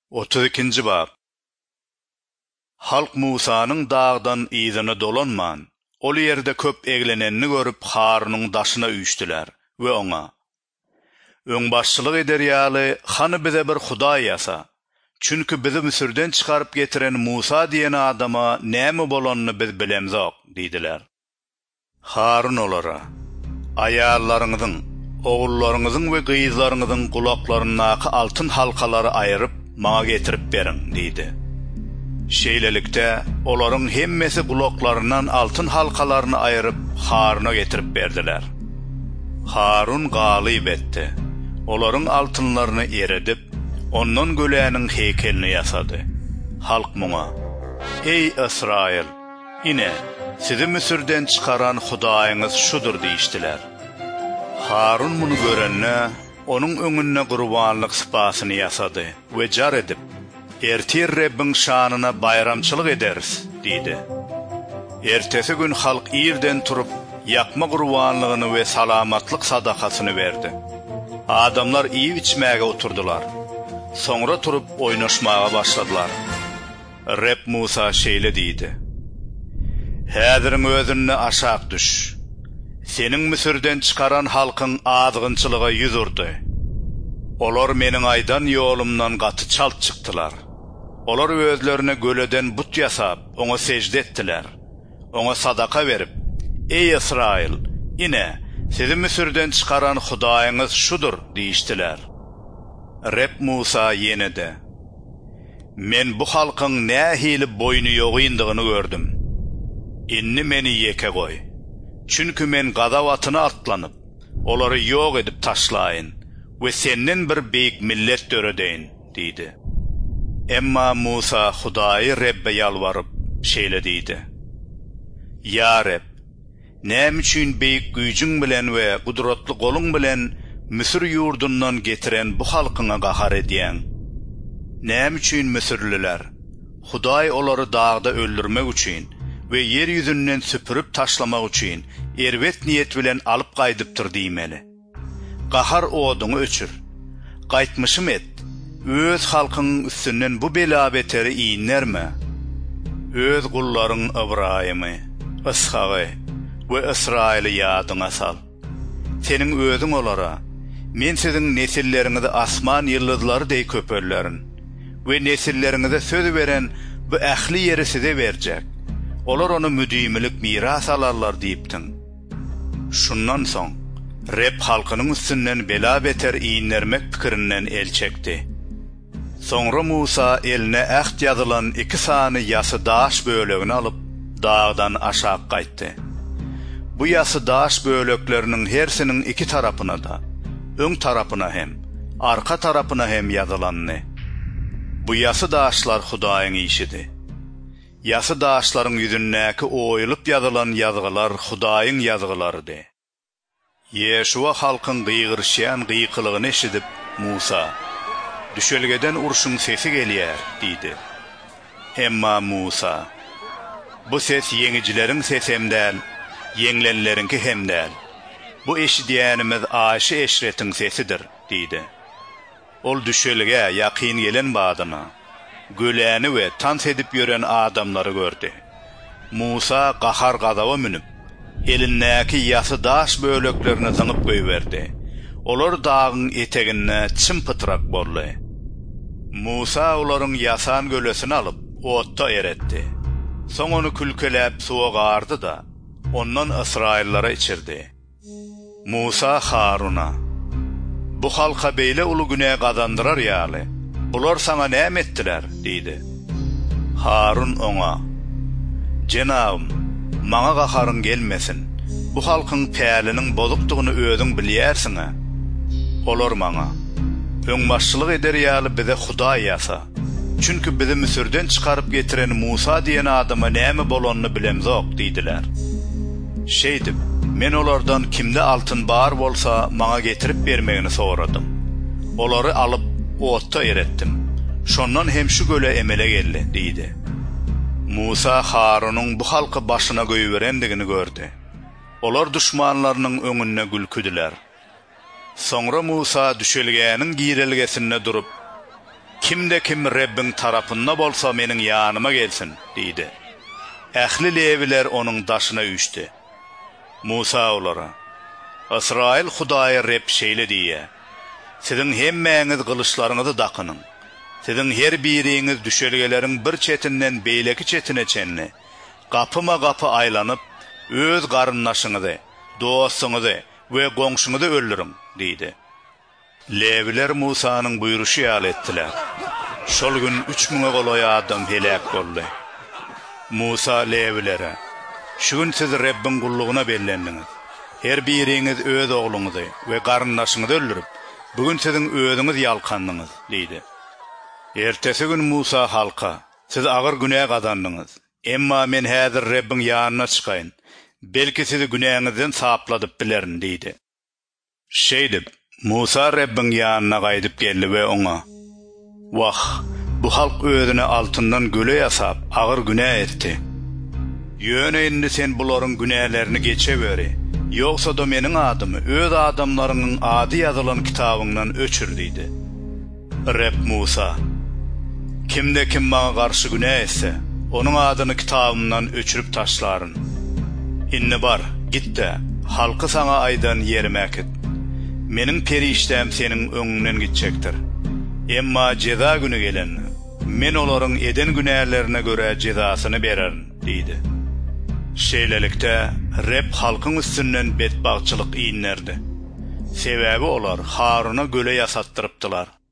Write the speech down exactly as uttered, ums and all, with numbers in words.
otuz ikinci bab. Halk Musa'nın dağdan izini dolanman, ol yerde köp eglenenini görüp Harun'un daşına üýtdiler we oňa: "Öň başçylyk eder ýaly, hany bize bir Huda ýasa. Çünkü bizi Misirden çıkarıp getiren Musa diýen adama näme bolanyny biz bilemzok" diýdiler. Harun olara: "Aýallaryňyzyň, ogullaryňyzyň we gyýzlaryňyzyň gulaklarynaky altyn halkalary aýryp maňa getirip beriň" diýdi. Şeýlelikde olaryň hemmesi gulaklarynyň altyn halkalaryny aýryp Haruna getirip berdiler. Harun galyp etdi. Olaryň altynlaryny eredip, ondan göläniň heykelini ýasady. Halk muňa: "Ey Israil, ine sizi Misirden çıkaran Hudaýyňyz şudur" diýişdiler. Harun muny görenne, onuň öňünde gurbanlyk sypasyny ýasady we jar edip: "Ertir Rabbiň şanyna bayramçylyk ederiz" diýdi. Ertesi gün halk ýerden turup ýakma gurbanlygyny we salamatlyk sadakasyny berdi. Adamlar iýip içmäge oturdular. Soňra turup oýnaşmaga başladylar. Rab Musa şeýle diýdi: "Häziriň özüne aşak düş. Seniň Misirden çıkaran halkyň azgynçylyga ýüzürdi. Olar meniň aýdan ýolumdan gaty çalt çykdylar. Olar özlerine göleden but ýasap, oňa sejde etdiler. Oňa sadaka berip: Ey Israil, ine sizi Misirden çıkaran Hudaýyňyz şudur" diýişdiler. Rab Musa ýene-de: "Men bu halkyň nähili boynu ýogyndygyny gördüm. Inni meni ýeke goý. Çünkü men gadawatyna atlanyp, olary ýok edip taşlaýyn we senden bir beýik millet döredeýin" diýdi. Emma Musa Hudaýy Rabbe ýalwaryp şeýle diýdi: "Ya Rab, näme üçin beýik güýjüň bilen we gudratly goluň bilen Misir ýurdundan getiren bu halkyňa gahar edýäň? Näme üçin Misirliler Hudaý olary dağda öldürmek üçin we yer ýüzünden süpürüp taşlamak üçin erwet niýet bilen alyp gaýdypdyr diýmeli. Gahar oduňy öçür. Gaýtmyşym et. Öz halkyň üstünden bu bela beteri iýinlerme? Öz gullaryň Ibrahymy, Ishagy we Israily ýadyňa sal. Seniň özüň olara: Men siziň nesilleriňizi asman ýyldızlary diýip köpellerin we nesilleriňize söz beren bu ähli ýeri size berjek. Olar onu müdýimilik miras alarlar diýipdiň. Şundan soň Rab halkynyň üstünden bela beter iýinlermek pikirinden el çekdi. Soňra Musa eline ähd ýazylan iki sany ýasy daş bölegini alyp dağdan aşağı gaýtdy. Bu ýasy daş bölekleriniň hersiniň iki tarapyna da, öň tarapyna hem, arka tarapyna hem ýazylanny. Bu ýasy daşlar Hudaýyň işidi. Ýasy daşlaryň ýüzündäki oýulyp ýazylan ýazgylar Hudaýyň ýazgylarydy. Ýeşua halkyň gyýgyrşýan gyýkylygyny eşidip Musa: "Düşelgeden urşuň sesi gelýär" diýdi. Emma Musa: "Bu ses ýeňijileriň sesemden, ýeňlenlerinki hemdäl. Bu eşidýänimiz aşy eşretiň sesidir" diýdi. Ol düşelge ýakyn gelen badyna, göläni we tans edip ýören adamlary gördü. Musa gahar gadawa minip, elindäki ýasy daş böleklerini zyňyp goýberdi. Olar dağın etegine çympytrak boldy. Musa olaryň ýasan gölesini alyp otda eretdi. Soň onu külkeläp suwa gardy da ondan Israillara içirdi. Musa Haruna: "Bu halka beýle uly günä gazandyrar ýaly. Bular sana näme etdiler?" diýdi. Harun oňa: "Jenabym, maňa gaharyň gelmesin. Bu halkyň päliniň bozukdygyny özüň bilýärsiň-a. Olar maňa: Öňbaşçylyk eder ýaly bize Hudaý ýasa. Çünkü bizi Misirden çıkarıp getiren Musa diýen adama näme bolanyny bilemzok" diýdiler. Şeýdip, men olardan kimde altyn bar bolsa maňa getirip bermegini soradym. Olary alyp otda eretdim. Şondan hem şu göle emele geldi diýdi. Musa Harunyň bu halky başyna göýberendigini gördü. Olar düşmanlarynyň öňünde gülküdiler. Soňra Musa düşelgäniň giýrelgesinde durup Kimde kim Rabbin tarapynda bolsa meniň ýanyma gelsin, diýdi. Ähli Lewiler onuň daşyna üýşdi. Musa olara: "Israil Hudaýy Rabb şeýle diýýär: Siziň hemmäňiz gylyçlaryňyzy dakynyň. Siziň her biriňiz düşelgeleriň bir çetinden beýleki çetine çenli, gapyma gapy aýlanyp, öz garynnaşyňyzy, dostuňyzy we goňşuňyzy öldüriň," diýdi. Lewiler Musanyň buýruşy ýaly etdiler. Şol gün üç müňe golaý adam helak boldy. Musa Lewilere: "Şu gün siz Rabbin gullugyna bellendiňiz. Her biriňiz öz ogluňyzy we garynnaşyňyzy öldürip, bugün siziň özüňiz ýalkandyňyz," diýdi. Ertesi gün Musa halka: "Siz agyr günä gazandyňyz. Emma men häzir Rabbin ýanyna çykaýyn. Belki sizi günäňizden sapladyp bilerin," diýdi. Şeýdip Musa Rabbin ýanyna gaýdyp geldi we oňa: "Wah, bu halk özüne altyndan göle ýasap agyr günä etdi. Ýöne indi sen bularyň günälerini geçeberi, ýogsa da meniň adymy öz adamlarynyň ady ýazylan kitabyňdan öçür," diýdi. Rabb Musa: "Kimde kim maňa garşy günä etse, onuň adyny kitabymdan öçürüp taşlaryn. Inni bar, gitde, halky sana aýdan ýermek et. Meniň periştem seniň öňünden gitjekdir. Emma jeza günü gelen, men olaryň eden günälerine göre jezasyny bererin," diýdi. Şeýlelikde Rabb halkyň üstünden bedbagçylyk iýinlerdi. Sebäbi olar Haruna göle ýasatdyrypdylar.